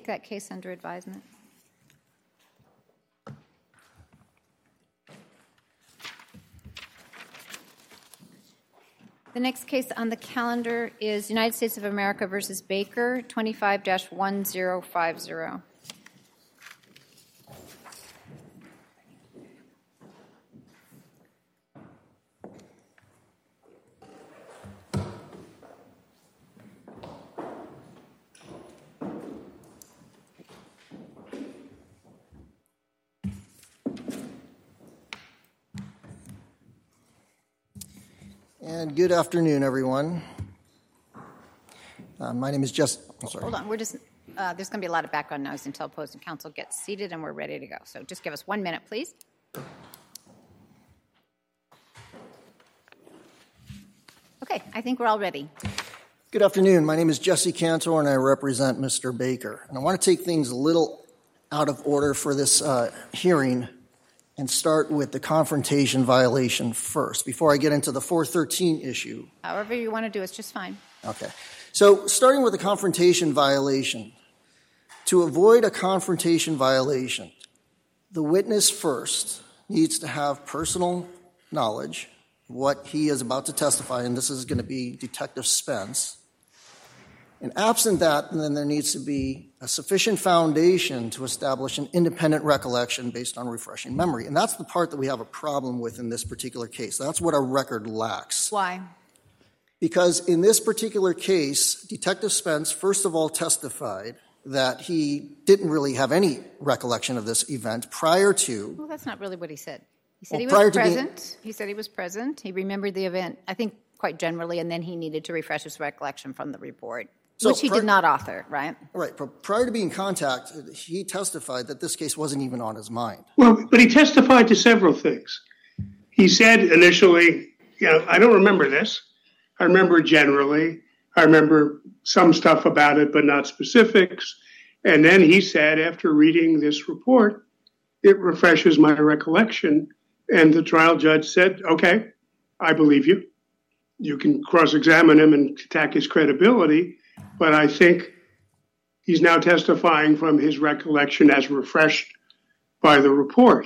that case under advisement. The next case on the calendar is United States of America versus Baker, 25-1050. And good afternoon, everyone. My name is Jess. Hold on. We're just there's going to be a lot of background noise until opposing counsel gets seated and we're ready to go. So just give us 1 minute, please. Okay, I think we're all ready. Good afternoon. My name is Jesse Cantor, and I represent Mr. Baker. And I want to take things a little out of order for this hearing and start with the confrontation violation first, before I get into the 413 issue. However you want to do it's just fine. Okay. So starting with the confrontation violation, to avoid a confrontation violation, the witness first needs to have personal knowledge of what he is about to testify, and this is going to be Detective Spence. And absent that, then there needs to be a sufficient foundation to establish an independent recollection based on refreshing memory. And that's the part that we have a problem with in this particular case. That's what our record lacks. Why? Because in this particular case, Detective Spence, first of all, testified that he didn't really have any recollection of this event prior to. Well, that's not really what he said. He said he was present. He said he was present. He remembered the event, I think, quite generally, and then he needed to refresh his recollection from the report. Which he did not author, right? Right. Prior to being contacted, he testified that this case wasn't even on his mind. Well, but he testified to several things. He said initially, I don't remember this. I remember generally. I remember some stuff about it, but not specifics. And then he said, after reading this report, it refreshes my recollection. And the trial judge said, okay, I believe you. You can cross-examine him and attack his credibility. But I think he's now testifying from his recollection as refreshed by the report.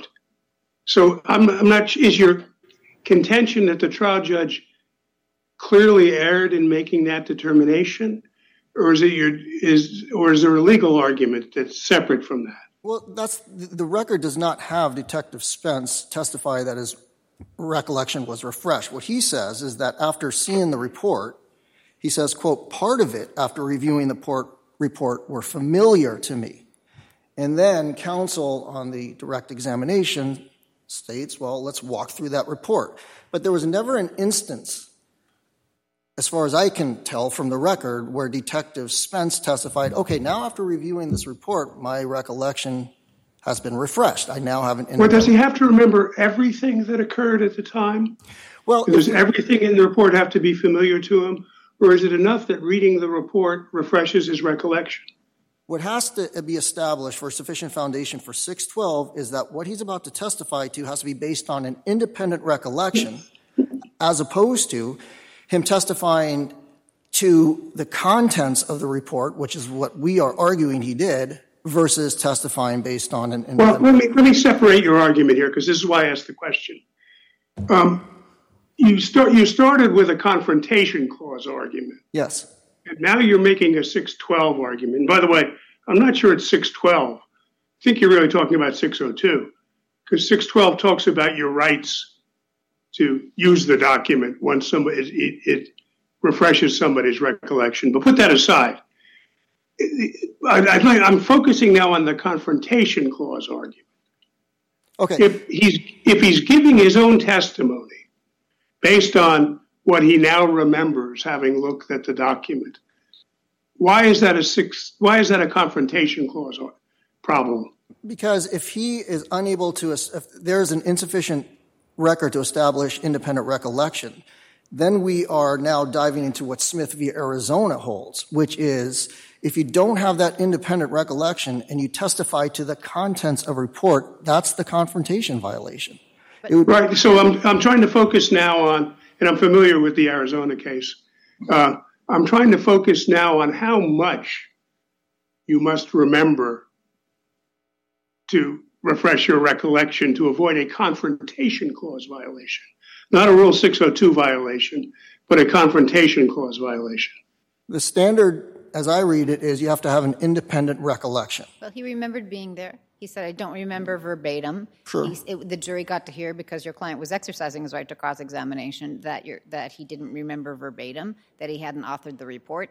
So I'm not. Is your contention that the trial judge clearly erred in making that determination, or is there a legal argument that's separate from that? Well, the record does not have Detective Spence testify that his recollection was refreshed. What he says is that after seeing the report, he says, quote, part of it after reviewing the report were familiar to me. And then counsel on the direct examination states, well, let's walk through that report. But there was never an instance, as far as I can tell from the record, where Detective Spence testified, okay, now after reviewing this report, my recollection has been refreshed. I now have an independent. Well, does he have to remember everything that occurred at the time? Well, does everything in the report have to be familiar to him? Or is it enough that reading the report refreshes his recollection? What has to be established for sufficient foundation for 612 is that what he's about to testify to has to be based on an independent recollection, as opposed to him testifying to the contents of the report, which is what we are arguing he did, versus testifying based on an independent. Well, let me separate your argument here, because this is why I asked the question. You started with a confrontation clause argument. Yes. And now you're making a 612 argument. And by the way, I'm not sure it's 612. I think you're really talking about 602, because 612 talks about your rights to use the document once it refreshes somebody's recollection. But put that aside. I'm focusing now on the confrontation clause argument. Okay. If he's giving his own testimony based on what he now remembers, having looked at the document, why is that a confrontation clause problem? Because if he is unable to, if there's an insufficient record to establish independent recollection, then we are now diving into what Smith v. Arizona holds, which is if you don't have that independent recollection and you testify to the contents of a report, that's the confrontation violation. Right. So I'm trying to focus now on, and I'm familiar with the Arizona case. I'm trying to focus now on how much you must remember to refresh your recollection to avoid a confrontation clause violation. Not a Rule 602 violation, but a confrontation clause violation. The standard, as I read it, is you have to have an independent recollection. Well, he remembered being there. He said, I don't remember verbatim. Sure. The jury got to hear, because your client was exercising his right to cross-examination, that he didn't remember verbatim, that he hadn't authored the report.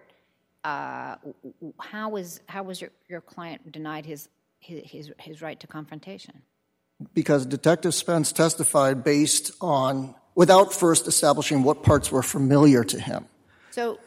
How was your client denied his right to confrontation? Because Detective Spence testified without first establishing what parts were familiar to him. So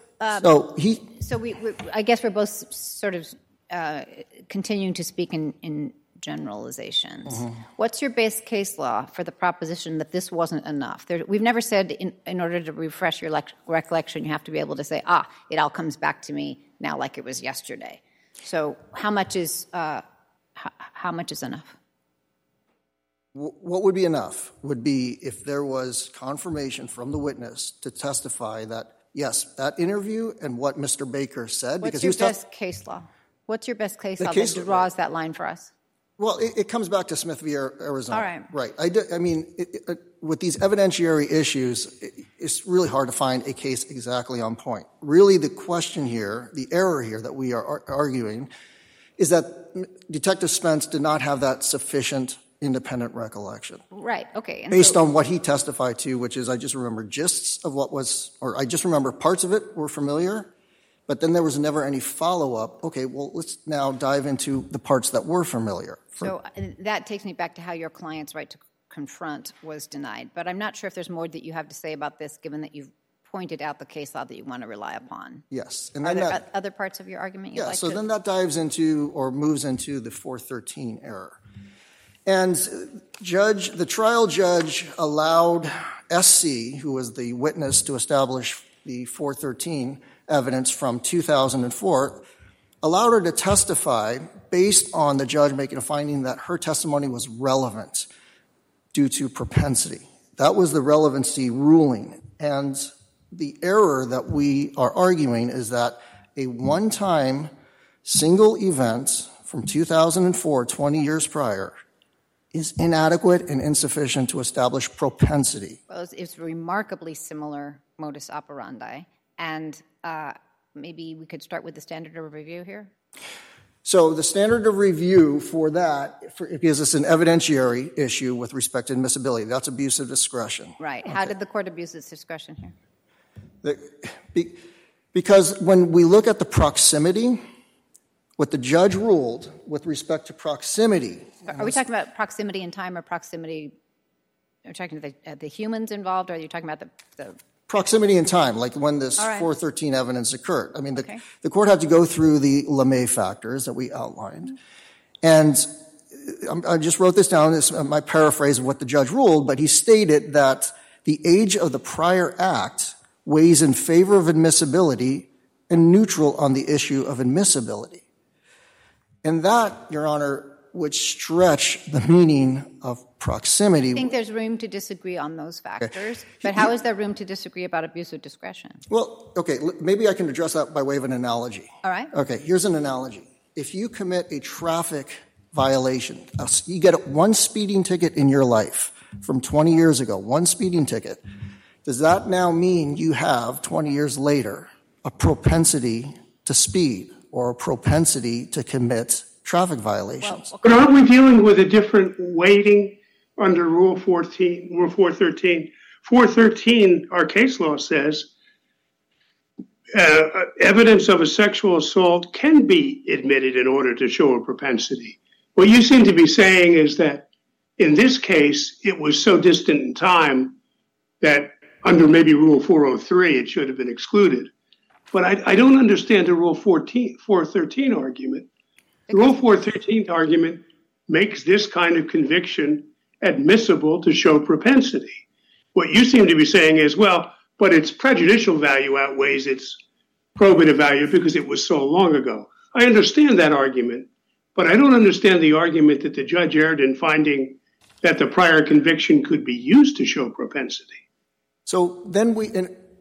we I guess we're both sort of continuing to speak in generalizations. Mm-hmm. What's your base case law for the proposition that this wasn't enough? We've never said in order to refresh your recollection, you have to be able to say, it all comes back to me now like it was yesterday. So how much is enough? What would be enough would be if there was confirmation from the witness to testify that, yes, that interview and what Mr. Baker said. What's your best case law? What's your best case law that draws that line for us? Well, it comes back to Smith v. Arizona. All right. Right. I mean, with these evidentiary issues, it's really hard to find a case exactly on point. Really, the question here, the error here that we are arguing, is that Detective Spence did not have that sufficient independent recollection. Right, okay. And based on what he testified to, which is I just remember gists of what was, or I just remember parts of it were familiar, but then there was never any follow-up. Okay, well, let's now dive into the parts that were familiar. So that takes me back to how your client's right to confront was denied. But I'm not sure if there's more that you have to say about this, given that you've pointed out the case law that you want to rely upon. Yes. And are there other parts of your argument you'd like to? Yeah, so then that dives into or moves into the 413 error. And the trial judge allowed SC, who was the witness to establish the 413 evidence from 2004, allowed her to testify based on the judge making a finding that her testimony was relevant due to propensity. That was the relevancy ruling. And the error that we are arguing is that a one-time single event from 2004, 20 years prior, is inadequate and insufficient to establish propensity. Well, it's remarkably similar modus operandi. And maybe we could start with the standard of review here? So the standard of review for that, because it's an evidentiary issue with respect to admissibility, that's abuse of discretion. Right. Okay. How did the court abuse its discretion here? Because when we look at the proximity, what the judge ruled with respect to proximity. Are we talking about proximity in time or proximity? Are we talking about the humans involved, or are you talking about the proximity in time, like when this 413 evidence occurred? I mean, the court had to go through the LeMay factors that we outlined. And I just wrote this down. This is my paraphrase of what the judge ruled, but he stated that the age of the prior act weighs in favor of admissibility and neutral on the issue of admissibility. And that, Your Honor, would stretch the meaning of proximity. I think there's room to disagree on those factors, but how is there room to disagree about abuse of discretion? Well, okay, maybe I can address that by way of an analogy. All right. Okay, here's an analogy. If you commit a traffic violation, you get one speeding ticket in your life from 20 years ago, one speeding ticket, does that now mean you have, 20 years later, a propensity to speed or a propensity to commit traffic violations? But aren't we dealing with a different weighting under Rule 413? 413, our case law says, evidence of a sexual assault can be admitted in order to show a propensity. What you seem to be saying is that in this case, it was so distant in time that under maybe Rule 403, it should have been excluded. But I don't understand the Rule 413 argument. The Rule 413 argument makes this kind of conviction admissible to show propensity. What you seem to be saying is, well, but its prejudicial value outweighs its probative value because it was so long ago. I understand that argument, but I don't understand the argument that the judge erred in finding that the prior conviction could be used to show propensity. So then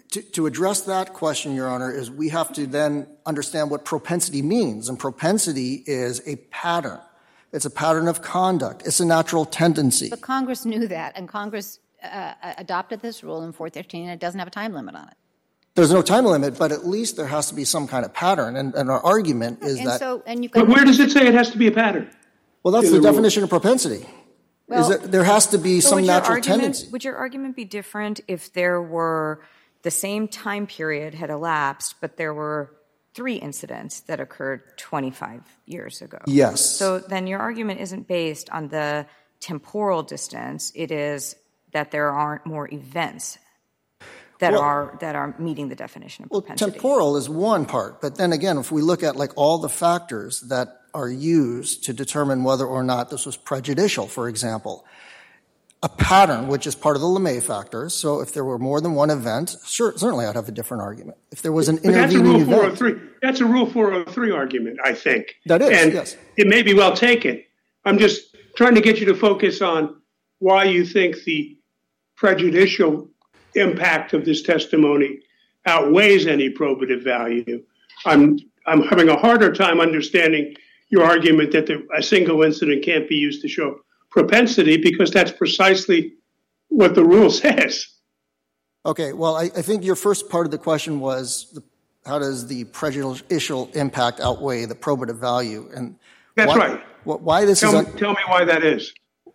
To address that question, Your Honor, is we have to then understand what propensity means. And propensity is a pattern. It's a pattern of conduct. It's a natural tendency. But Congress knew that, and Congress adopted this rule in 413, and it doesn't have a time limit on it. There's no time limit, but at least there has to be some kind of pattern. And our argument is that... But where does it say it has to be a pattern? Well, that's the definition of propensity. Well, is that there has to be some natural tendency. Would your argument be different if there were the same time period had elapsed, but there were 3 incidents that occurred 25 years ago? Yes. So then your argument isn't based on the temporal distance. It is that there aren't more events that are meeting the definition of propensity. Well, temporal is one part, but then again, if we look at like all the factors that are used to determine whether or not this was prejudicial, for example, a pattern, which is part of the LeMay factors. So if there were more than one event, certainly I'd have a different argument. If there was an intervening event. That's a Rule 403 argument, I think. That is, and yes. It may be well taken. I'm just trying to get you to focus on why you think the prejudicial impact of this testimony outweighs any probative value. I'm having a harder time understanding your argument that a single incident can't be used to show propensity, because that's precisely what the rule says. Okay, well, I think your first part of the question was how does the prejudicial impact outweigh the probative value? And that's right. Why this tell me why that is.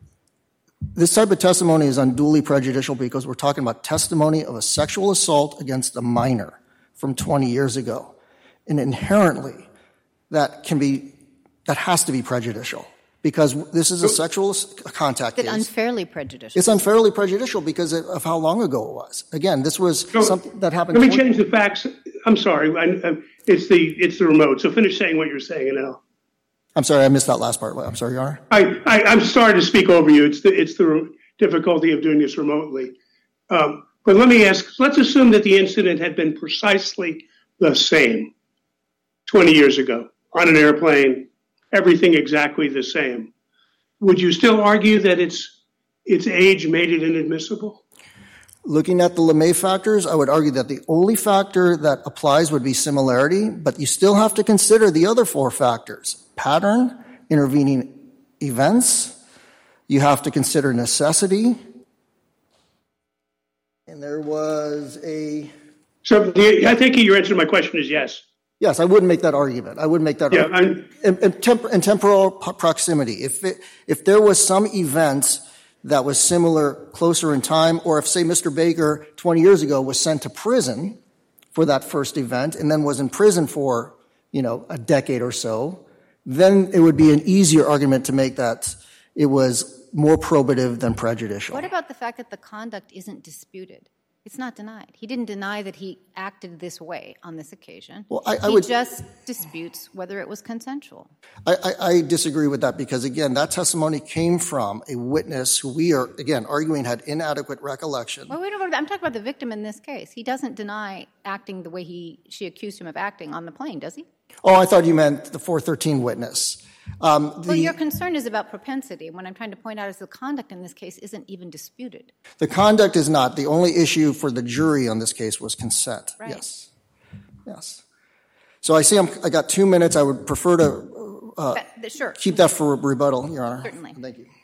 This type of testimony is unduly prejudicial because we're talking about testimony of a sexual assault against a minor from 20 years ago. And inherently, that has to be prejudicial because this is a sexual contact case. It's unfairly prejudicial. It's unfairly prejudicial because of how long ago it was. Again, this was something that happened. Let me change the facts. I'm sorry. It's the remote. So finish saying what you're saying, and I'm sorry, I missed that last part. I'm sorry, Your Honor. I'm sorry to speak over you. It's the difficulty of doing this remotely. But let me ask, let's assume that the incident had been precisely the same 20 years ago on an airplane, everything exactly the same. Would you still argue that its age made it inadmissible? Looking at the LeMay factors, I would argue that the only factor that applies would be similarity, but you still have to consider the other 4 factors. Pattern, intervening events, you have to consider necessity, and there was a... So I think your answer to my question is yes. Yes, I wouldn't make that argument. I wouldn't make that argument. In temporal proximity, if there was some event that was similar, closer in time, or if, say, Mr. Baker 20 years ago was sent to prison for that first event and then was in prison for, a decade or so, then it would be an easier argument to make that it was more probative than prejudicial. What about the fact that the conduct isn't disputed? It's not denied. He didn't deny that he acted this way on this occasion. Well, he just disputes whether it was consensual. I disagree with that because, again, that testimony came from a witness who we are, again, arguing had inadequate recollection. Well, I'm talking about the victim in this case. He doesn't deny acting the way she accused him of acting on the plane, does he? Oh, I thought you meant the 413 witness. Well, your concern is about propensity. What I'm trying to point out is the conduct in this case isn't even disputed. The conduct is not. The only issue for the jury on this case was consent. Right. Yes. So I see I got 2 minutes. I would prefer to sure. keep that for rebuttal, Your Honor. Certainly. Thank you.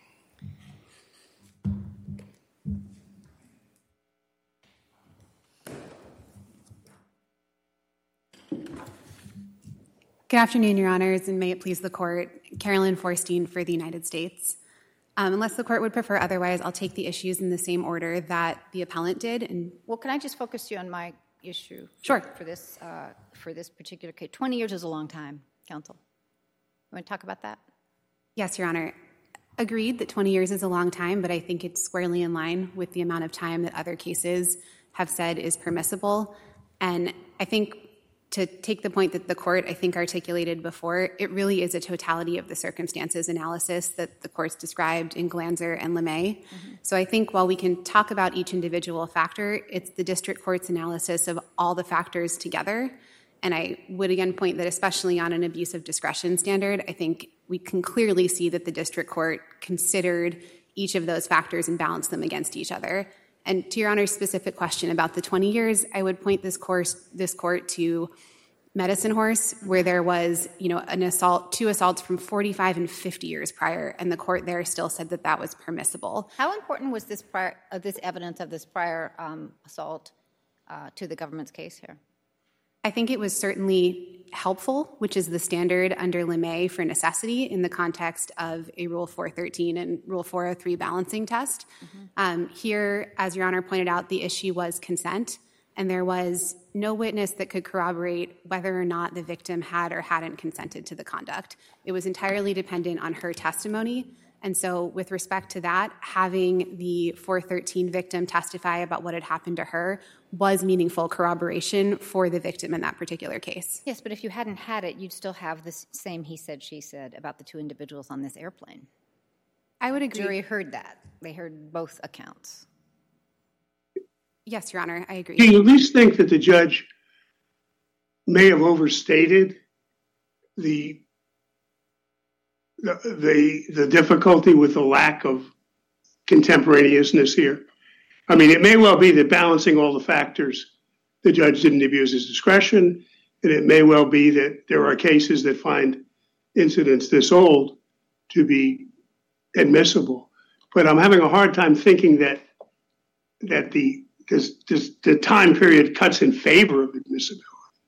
Good afternoon, Your Honors, and may it please the Court. Carolyn Forstein for the United States. Unless the Court would prefer otherwise, I'll take the issues in the same order that the appellant did. Well, can I just focus you on my issue? Sure. For this particular case. 20 years is a long time, counsel. You want to talk about that? Yes, Your Honor. Agreed that 20 years is a long time, but I think it's squarely in line with the amount of time that other cases have said is permissible. And I think to take the point that the Court, I think, articulated before, it really is a totality of the circumstances analysis that the courts described in Glanzer and LeMay. Mm-hmm. So I think while we can talk about each individual factor, it's the district court's analysis of all the factors together. And I would again point that especially on an abuse of discretion standard, I think we can clearly see that the district court considered each of those factors and balanced them against each other. And to Your Honor's specific question about the 20 years, I would point this court to Medicine Horse, where there was, two assaults from 45 and 50 years prior, and the court there still said that that was permissible. How important was this evidence of this prior assault to the government's case here? I think it was certainly helpful, which is the standard under LeMay for necessity in the context of a Rule 413 and Rule 403 balancing test. Here, as Your Honor pointed out, the issue was consent, and there was no witness that could corroborate whether or not the victim had or hadn't consented to the conduct. It was entirely dependent on her testimony. And so with respect to that, having the 413 victim testify about what had happened to her was meaningful corroboration for the victim in that particular case. Yes, but if you hadn't had it, you'd still have the same he said, she said about the two individuals on this airplane. I would agree. The jury heard that. They heard both accounts. Yes, Your Honor, I agree. Do you at least think that the judge may have overstated the difficulty with the lack of contemporaneousness here? I mean, it may well be that balancing all the factors, the judge didn't abuse his discretion, and it may well be that there are cases that find incidents this old to be admissible. But I'm having a hard time thinking that the time period cuts in favor of admissibility.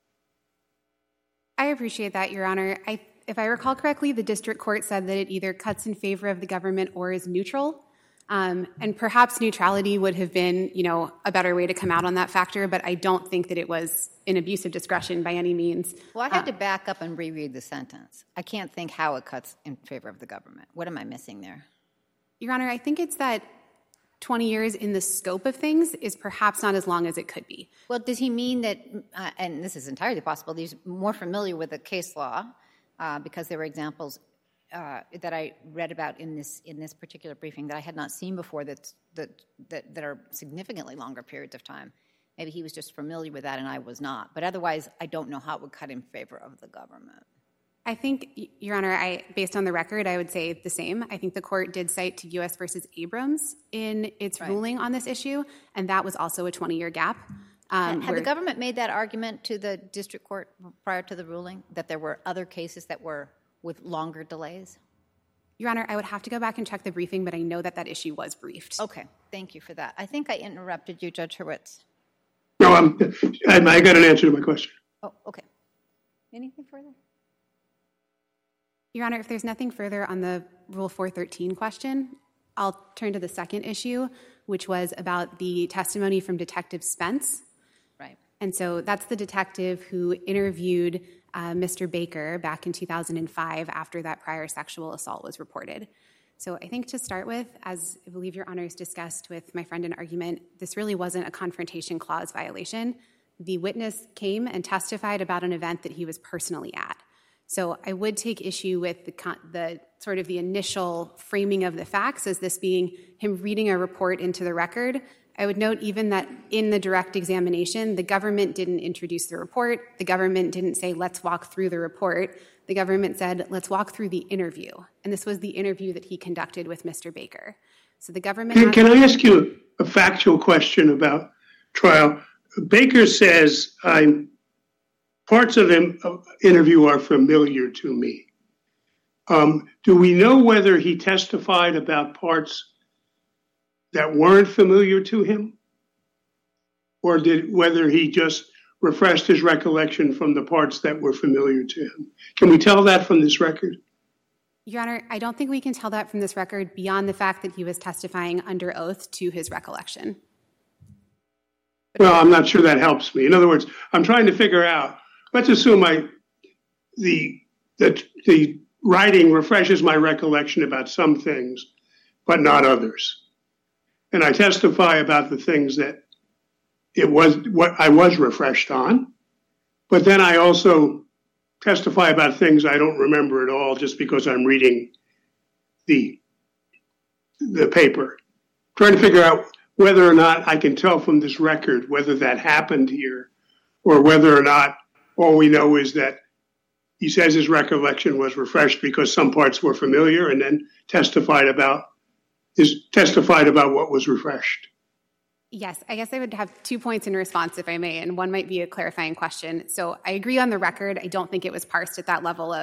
I appreciate that, Your Honor. If I recall correctly, the district court said that it either cuts in favor of the government or is neutral. And perhaps neutrality would have been, a better way to come out on that factor, but I don't think that it was an abuse of discretion by any means. Well, I had to back up and reread the sentence. I can't think how it cuts in favor of the government. What am I missing there? Your Honor, I think it's that 20 years in the scope of things is perhaps not as long as it could be. Well, does he mean that, and this is entirely possible, he's more familiar with the case law because there were examples that I read about in this particular briefing that I had not seen before that are significantly longer periods of time. Maybe he was just familiar with that and I was not. But otherwise, I don't know how it would cut in favor of the government. I think, Your Honor, based on the record, I would say the same. I think the court did cite to U.S. versus Abrams in its ruling on this issue, and that was also a 20-year gap. Had the government made that argument to the district court prior to the ruling, that there were other cases that were with longer delays? Your Honor, I would have to go back and check the briefing, but I know that issue was briefed. Okay, thank you for that. I think I interrupted you, Judge Hurwitz. No, I got an answer to my question. Oh, okay. Anything further? Your Honor, if there's nothing further on the Rule 413 question, I'll turn to the second issue, which was about the testimony from Detective Spence. Right. And so that's the detective who interviewed Mr. Baker back in 2005 after that prior sexual assault was reported. So I think to start with, as I believe Your Honors discussed with my friend in argument, this really wasn't a confrontation clause violation. The witness came and testified about an event that he was personally at. So I would take issue with the sort of the initial framing of the facts as this being him reading a report into the record. I would note even that in the direct examination, the government didn't introduce the report. The government didn't say, let's walk through the report. The government said, let's walk through the interview. And this was the interview that he conducted with Mr. Baker. So the government... Can I ask you a factual question about trial? Baker says, parts of the interview are familiar to me. Do we know whether he testified about parts that weren't familiar to him? Or whether he just refreshed his recollection from the parts that were familiar to him? Can we tell that from this record? Your Honor, I don't think we can tell that from this record beyond the fact that he was testifying under oath to his recollection. Well, I'm not sure that helps me. In other words, I'm trying to figure out, let's assume the writing refreshes my recollection about some things, but not others. And I testify about the things that it was what I was refreshed on, but then I also testify about things I don't remember at all just because I'm reading the paper. Trying to figure out whether or not I can tell from this record whether that happened here or whether or not all we know is that he says his recollection was refreshed because some parts were familiar and then testified about what was refreshed. Yes, I guess I would have 2 points in response, if I may, and one might be a clarifying question. So I agree on the record. I don't think it was parsed at that level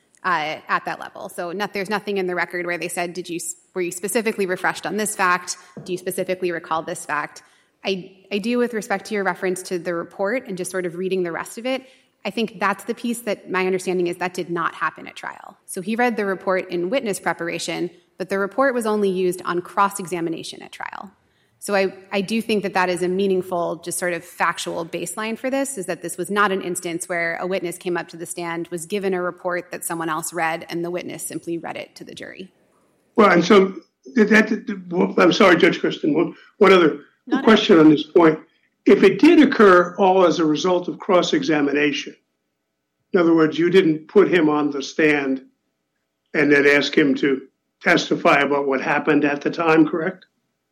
So there's nothing in the record where they said, were you specifically refreshed on this fact? Do you specifically recall this fact? I do, with respect to your reference to the report and just sort of reading the rest of it, I think that's the piece that my understanding is that did not happen at trial. So he read the report in witness preparation, but the report was only used on cross-examination at trial. So I do think that is a meaningful, just sort of factual baseline for this, is that this was not an instance where a witness came up to the stand, was given a report that someone else read, and the witness simply read it to the jury. Well, and so I'm sorry, Judge Kristen, one other question on this point. If it did occur all as a result of cross-examination, in other words, you didn't put him on the stand and then ask him to testify about what happened at the time, correct?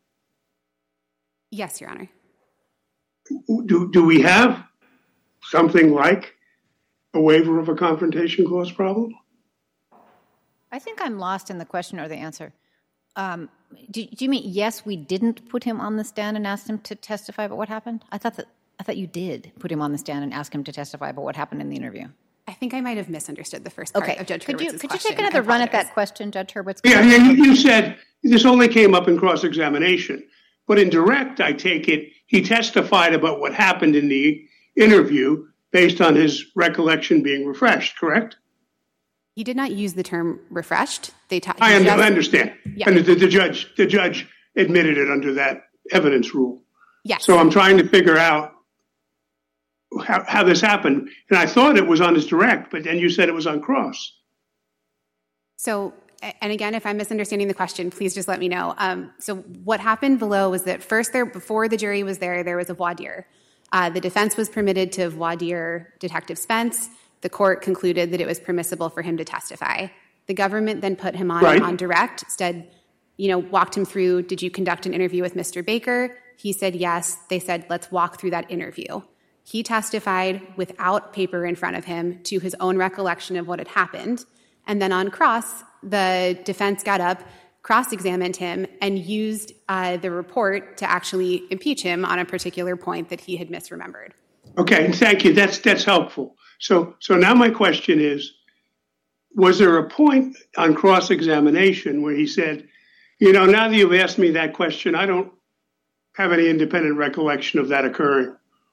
Yes, Your Honor. Do we have something like a waiver of a confrontation clause problem? I think I'm lost in the question or the answer. Do you mean, yes, we didn't put him on the stand and ask him to testify about what happened? I thought you did put him on the stand and ask him to testify about what happened in the interview. I think I might have misunderstood the first part of Judge Hurwitz's question. Could you take another run at that question, Judge Hurwitz? Yeah, you said this only came up in cross-examination. But in direct, I take it, he testified about what happened in the interview based on his recollection being refreshed, correct? He did not use the term refreshed. I understand. Yeah. And the judge admitted it under that evidence rule. Yes. So I'm trying to figure out how this happened. And I thought it was on his direct, but then you said it was on cross. So, and again, if I'm misunderstanding the question, please just let me know. So what happened below was that first, before the jury was there was a voir dire. The defense was permitted to voir dire Detective Spence. The court concluded that it was permissible for him to testify. The government then put him on direct, instead, walked him through, did you conduct an interview with Mr. Baker? He said yes. They said, let's walk through that interview. He testified without paper in front of him to his own recollection of what had happened. And then on cross, the defense got up, cross-examined him, and used the report to actually impeach him on a particular point that he had misremembered. Okay, thank you. That's helpful. So now my question is, was there a point on cross-examination where he said, now that you've asked me that question, I don't have any independent recollection of that occurring?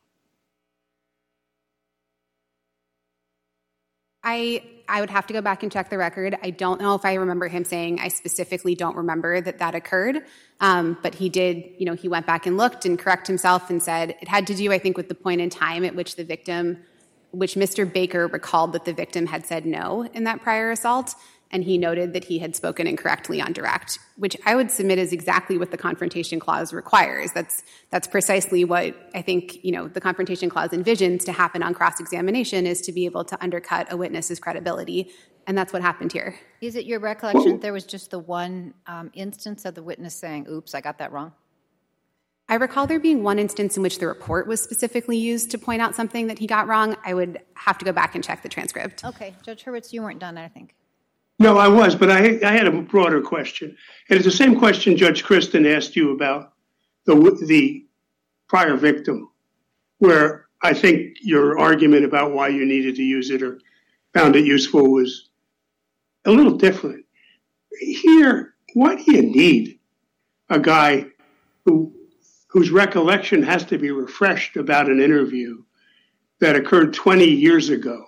I would have to go back and check the record. I don't know if I remember him saying, I specifically don't remember that occurred. But he did, he went back and looked and corrected himself and said it had to do, I think, with the point in time at which which Mr. Baker recalled that the victim had said no in that prior assault. And he noted that he had spoken incorrectly on direct, which I would submit is exactly what the Confrontation Clause requires. That's precisely what I think, the Confrontation Clause envisions to happen on cross-examination, is to be able to undercut a witness's credibility. And that's what happened here. Is it your recollection that there was just the one instance of the witness saying, oops, I got that wrong? I recall there being one instance in which the report was specifically used to point out something that he got wrong. I would have to go back and check the transcript. Okay. Judge Hurwitz, you weren't done, I think. No, I was, but I had a broader question. And it's the same question Judge Kristen asked you about the prior victim, where I think your argument about why you needed to use it or found it useful was a little different. Here, why do you need a guy whose recollection has to be refreshed about an interview that occurred 20 years ago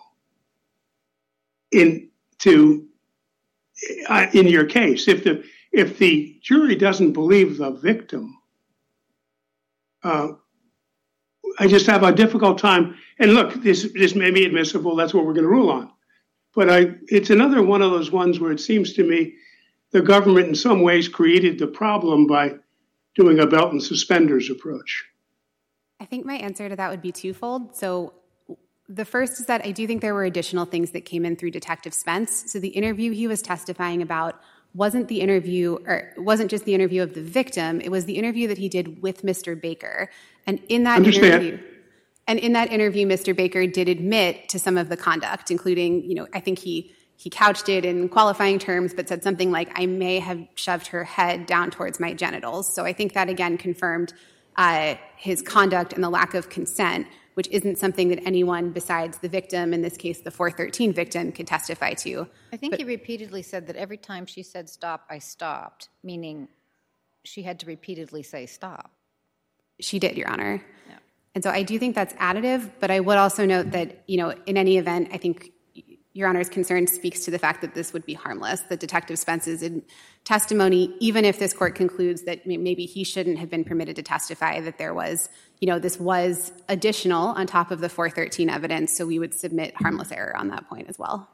in your case? If the jury doesn't believe the victim, I just have a difficult time. And look, this may be admissible. That's what we're going to rule on. But it's another one of those ones where it seems to me the government in some ways created the problem by doing a belt and suspenders approach. I think my answer to that would be twofold. So the first is that I do think there were additional things that came in through Detective Spence. So the interview he was testifying about wasn't just the interview of the victim. It was the interview that he did with Mr. Baker. And in that interview, Mr. Baker did admit to some of the conduct, including, I think he couched it in qualifying terms, but said something like, I may have shoved her head down towards my genitals. So I think that, again, confirmed his conduct and the lack of consent, which isn't something that anyone besides the victim, in this case the 413 victim, could testify to. I think he repeatedly said that every time she said stop, I stopped, meaning she had to repeatedly say stop. She did, Your Honor. Yeah. And so I do think that's additive, but I would also note that, in any event, I think Your Honor's concern speaks to the fact that this would be harmless, that Detective Spence's testimony, even if this court concludes that maybe he shouldn't have been permitted to testify, that there was, this was additional on top of the 413 evidence, so we would submit harmless error on that point as well.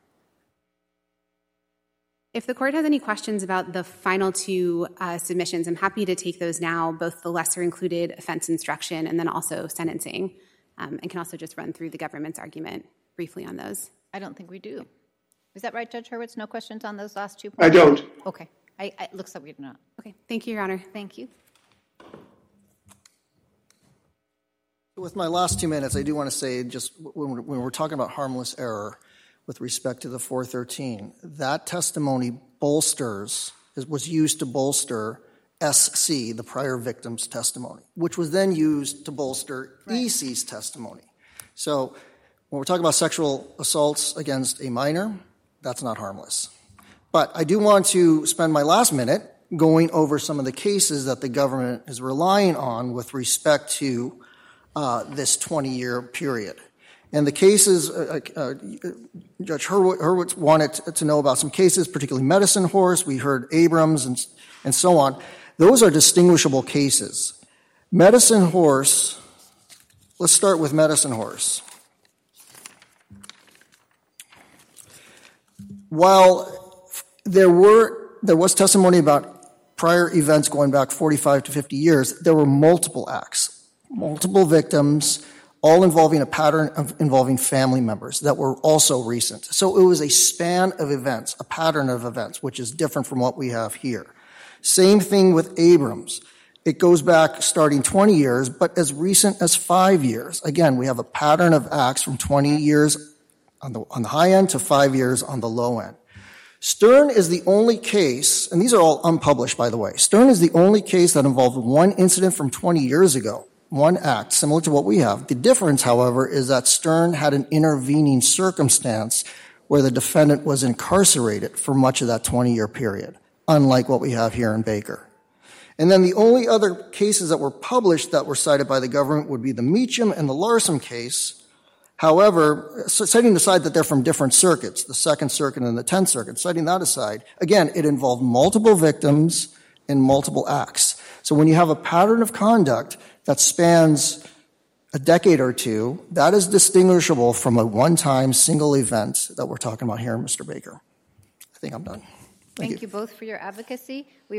If the court has any questions about the final two submissions, I'm happy to take those now, both the lesser included offense instruction and then also sentencing, and can also just run through the government's argument briefly on those. I don't think we do. Is that right, Judge Hurwitz? No questions on those last 2 points? I don't. Okay. It looks like we do not. Okay. Thank you, Your Honor. Thank you. With my last 2 minutes, I do want to say, just when we're talking about harmless error with respect to the 413, that testimony was used to bolster SC, the prior victim's testimony, which was then used to bolster EC's testimony. So when we're talking about sexual assaults against a minor, that's not harmless. But I do want to spend my last minute going over some of the cases that the government is relying on with respect to this 20-year period. And the cases, Judge Hurwitz wanted to know about some cases, particularly Medicine Horse. We heard Abrams and so on. Those are distinguishable cases. Medicine Horse, let's start with Medicine Horse. While there was testimony about prior events going back 45 to 50 years, there were multiple acts, multiple victims, all involving a pattern of involving family members that were also recent. So it was a span of events, a pattern of events, which is different from what we have here. Same thing with Abrams. It goes back starting 20 years, but as recent as 5 years. Again, we have a pattern of acts from 20 years on the high end to 5 years on the low end. Stern is the only case, and these are all unpublished, by the way. Stern is the only case that involved one incident from 20 years ago. One act, similar to what we have. The difference, however, is that Stern had an intervening circumstance where the defendant was incarcerated for much of that 20-year period, unlike what we have here in Baker. And then the only other cases that were published that were cited by the government would be the Meacham and the Larson case. However, setting aside that they're from different circuits, the Second Circuit and the Tenth Circuit, setting that aside, again, it involved multiple victims and multiple acts. So when you have a pattern of conduct that spans a decade or two, that is distinguishable from a one-time single event that we're talking about here, Mr. Baker. I think I'm done. Thank you both for your advocacy.